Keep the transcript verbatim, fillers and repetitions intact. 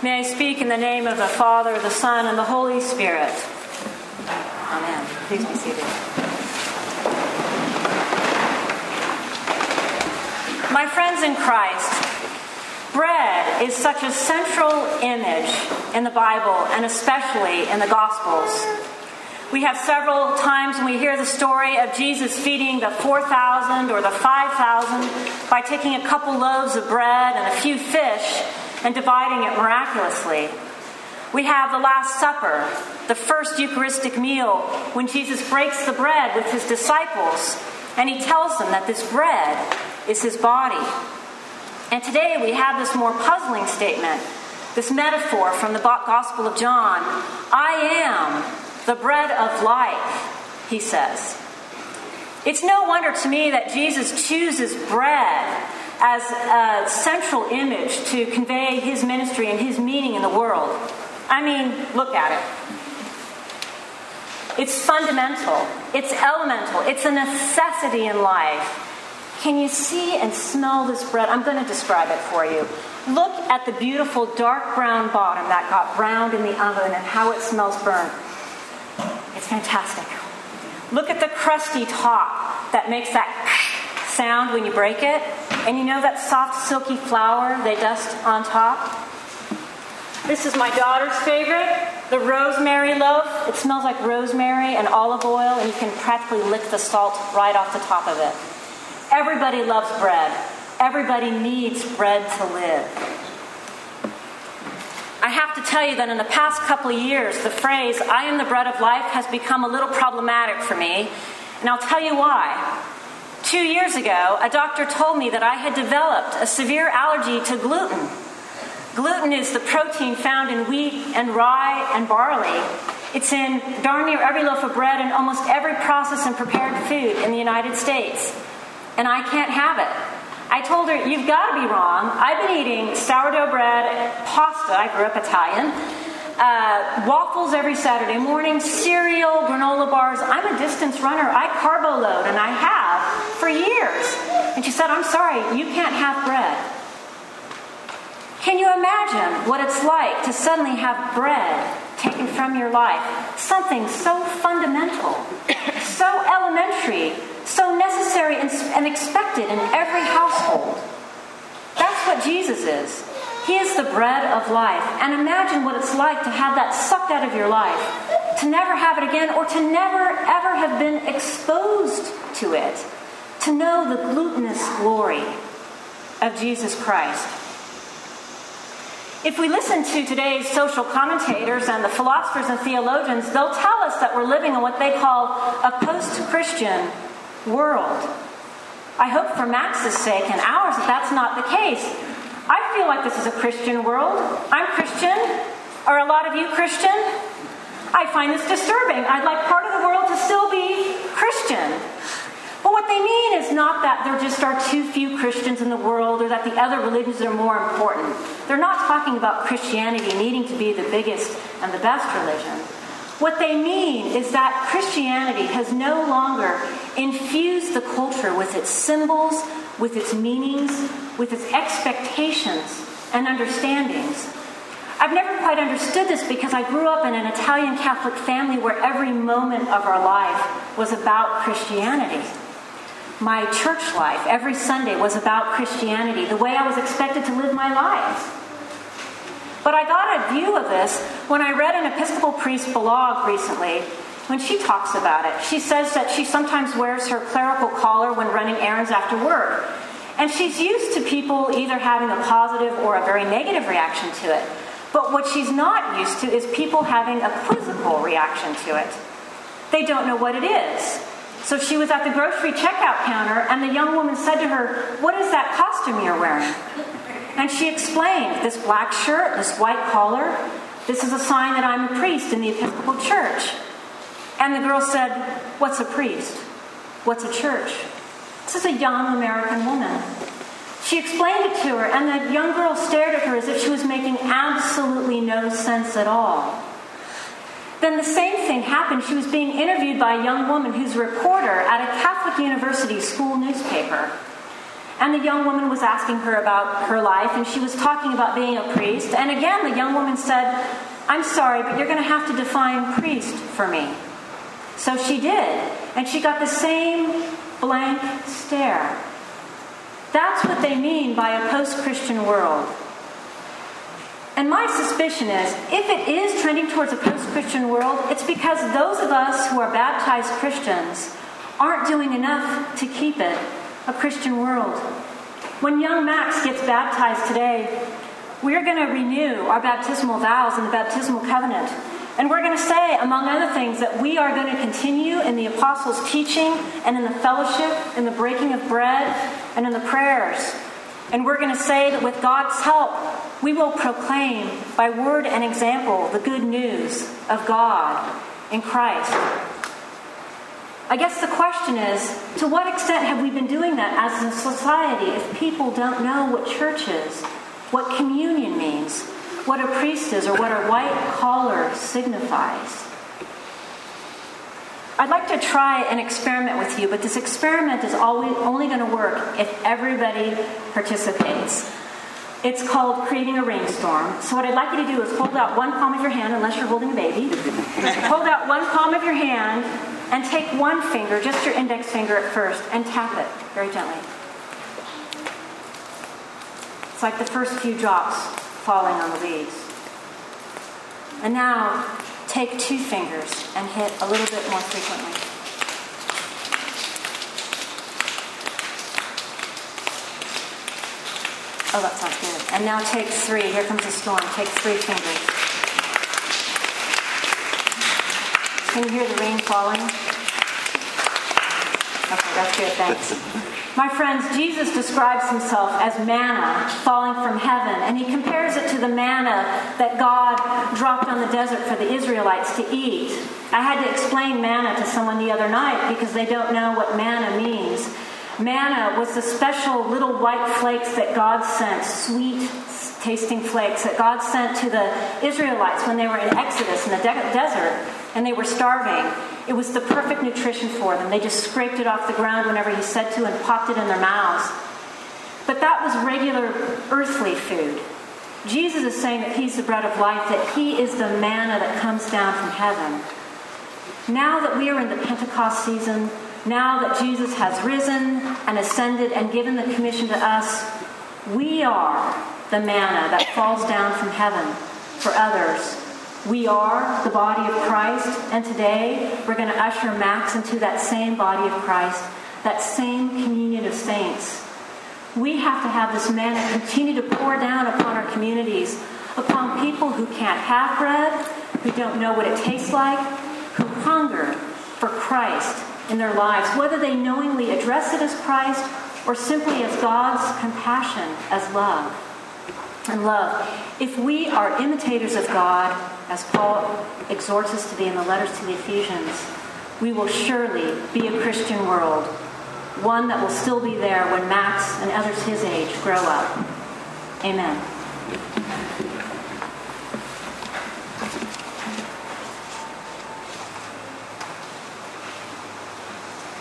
May I speak in the name of the Father, the Son, and the Holy Spirit. Amen. Please be seated. My friends in Christ, bread is such a central image in the Bible, and especially in the Gospels. We have several times when we hear the story of Jesus feeding the four thousand or the five thousand by taking a couple loaves of bread and a few fish and dividing it miraculously. We have the Last Supper, the first Eucharistic meal, when Jesus breaks the bread with his disciples, and he tells them that this bread is his body. And today we have this more puzzling statement, this metaphor from the Gospel of John. I am the bread of life, he says. It's no wonder to me that Jesus chooses bread as a central image to convey his ministry and his meaning in the world. I mean, look at it. It's fundamental. It's elemental. It's a necessity in life. Can you see and smell this bread? I'm going to describe it for you. Look at the beautiful dark brown bottom that got browned in the oven and how it smells burnt. It's fantastic. Look at the crusty top that makes that sound when you break it. And you know that soft, silky flour they dust on top? This is my daughter's favorite, the rosemary loaf. It smells like rosemary and olive oil, and you can practically lick the salt right off the top of it. Everybody loves bread. Everybody needs bread to live. I have to tell you that in the past couple of years, the phrase, I am the bread of life, has become a little problematic for me. And I'll tell you why. Two years ago, a doctor told me that I had developed a severe allergy to gluten. Gluten is the protein found in wheat and rye and barley. It's in darn near every loaf of bread and almost every processed and prepared food in the United States. And I can't have it. I told her, you've got to be wrong. I've been eating sourdough bread, pasta, I grew up Italian, uh, waffles every Saturday morning, cereal, granola bars. I'm a distance runner. I carbo load, and I have for years. And she said, I'm sorry, you can't have bread. Can you imagine what it's like to suddenly have bread taken from your life? Something so fundamental, so elementary, so necessary and expected in every household. That's what Jesus is. He is the bread of life. And imagine what it's like to have that sucked out of your life, to never have it again, or to never ever have been exposed to it, to know the glutinous glory of Jesus Christ. If we listen to today's social commentators and the philosophers and theologians, they'll tell us that we're living in what they call a post-Christian world. I hope for Max's sake and ours that that's not the case. I feel like this is a Christian world. I'm Christian. Are a lot of you Christian? I find this disturbing. I'd like part of the world to still be Christian. But what they mean is not that there just are too few Christians in the world or that the other religions are more important. They're not talking about Christianity needing to be the biggest and the best religion. What they mean is that Christianity has no longer infused the culture with its symbols, with its meanings, with its expectations and understandings. I've never quite understood this because I grew up in an Italian Catholic family where every moment of our life was about Christianity. My church life every Sunday was about Christianity, the way I was expected to live my life. But I got a view of this when I read an Episcopal priest blog recently when she talks about it. She says that she sometimes wears her clerical collar when running errands after work. And she's used to people either having a positive or a very negative reaction to it. But what she's not used to is people having a quizzical reaction to it. They don't know what it is. So she was at the grocery checkout counter, and the young woman said to her, "What is that costume you're wearing?" And she explained, "This black shirt, this white collar, this is a sign that I'm a priest in the Episcopal Church." And the girl said, "What's a priest? What's a church?" This is a young American woman. She explained it to her, and the young girl stared at her as if she was making absolutely no sense at all. Then the same thing happened. She was being interviewed by a young woman who's a reporter at a Catholic university school newspaper. And the young woman was asking her about her life, and she was talking about being a priest. And again, the young woman said, I'm sorry, but you're going to have to define priest for me. So she did. And she got the same blank stare. That's what they mean by a post-Christian world. And my suspicion is, if it is trending towards a post-Christian world, it's because those of us who are baptized Christians aren't doing enough to keep it a Christian world. When young Max gets baptized today, we're going to renew our baptismal vows in the baptismal covenant. And we're going to say, among other things, that we are going to continue in the apostles' teaching and in the fellowship, in the breaking of bread, and in the prayers. And we're going to say that with God's help, we will proclaim by word and example the good news of God in Christ. I guess the question is, to what extent have we been doing that as a society if people don't know what church is, what communion means, what a priest is, or what a white collar signifies? I'd like to try an experiment with you, but this experiment is always only going to work if everybody participates. It's called creating a rainstorm. So what I'd like you to do is hold out one palm of your hand, unless you're holding a baby. Hold out one palm of your hand and take one finger, just your index finger at first, and tap it very gently. It's like the first few drops falling on the leaves. And now, take two fingers and hit a little bit more frequently. Oh, that sounds good. And now take three. Here comes the storm. Take three fingers. Can you hear the rain falling? Okay, that's good. Thanks. My friends, Jesus describes himself as manna falling from heaven, and he compares it to the manna that God dropped on the desert for the Israelites to eat. I had to explain manna to someone the other night because they don't know what manna means. Manna was the special little white flakes that God sent, sweet tasting flakes that God sent to the Israelites when they were in Exodus in the de- desert and they were starving. It was the perfect nutrition for them. They just scraped it off the ground whenever he said to and popped it in their mouths. But that was regular earthly food. Jesus is saying that he's the bread of life, that he is the manna that comes down from heaven. Now that we are in the Pentecost season, now that Jesus has risen and ascended and given the commission to us, we are the manna that falls down from heaven for others. We are the body of Christ, and today we're going to usher Max into that same body of Christ, that same communion of saints. We have to have this manna continue to pour down upon our communities, upon people who can't have bread, who don't know what it tastes like, who hunger for Christ in their lives, whether they knowingly address it as Christ or simply as God's compassion, as love. And love. If we are imitators of God, as Paul exhorts us to be in the letters to the Ephesians, we will surely be a Christian world, one that will still be there when Max and others his age grow up. Amen.